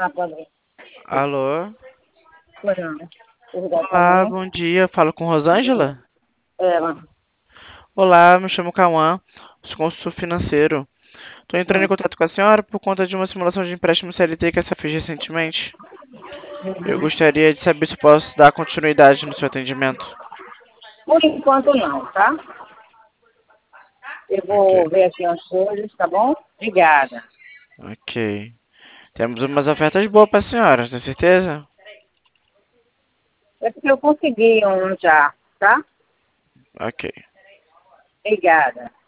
Ah, pode ir. Alô? Pois não. Obrigado Olá, também. bom dia. Falo com Rosângela? Ela. Olá, me chamo Cauã, sou consultor financeiro. Estou entrando em Hum. contato com a senhora por conta de uma simulação de empréstimo CLT que a senhora fez recentemente. Eu Uhum. gostaria de saber se posso dar continuidade no seu atendimento. Por enquanto não, tá? Eu Ok, vou ver aqui umas coisas, tá bom? Obrigada. ok. Temos umas ofertas boas para a senhora, tem certeza? É porque eu consegui um já, tá? Ok. Obrigada.